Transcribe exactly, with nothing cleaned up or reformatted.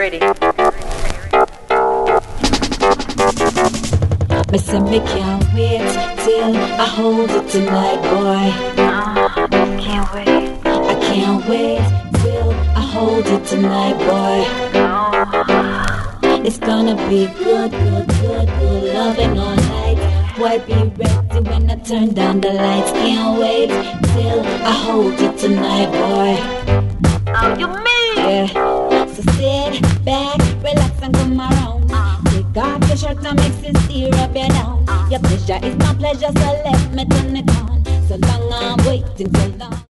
ready? Me say me can't wait till I hold it tonight, boy. Uh, can't wait. I can't wait till I hold it tonight, boy. Oh. It's gonna be good, good, good, good loving all night. Boy, be ready when I turn down the lights. Can't wait till I hold it tonight, boy. Oh, you mean? Yeah. So sit back, relax and come around. Take off your shirt and mix it, steer up your down. Your pleasure is my pleasure, so let me turn it on. So long I'm waiting so long.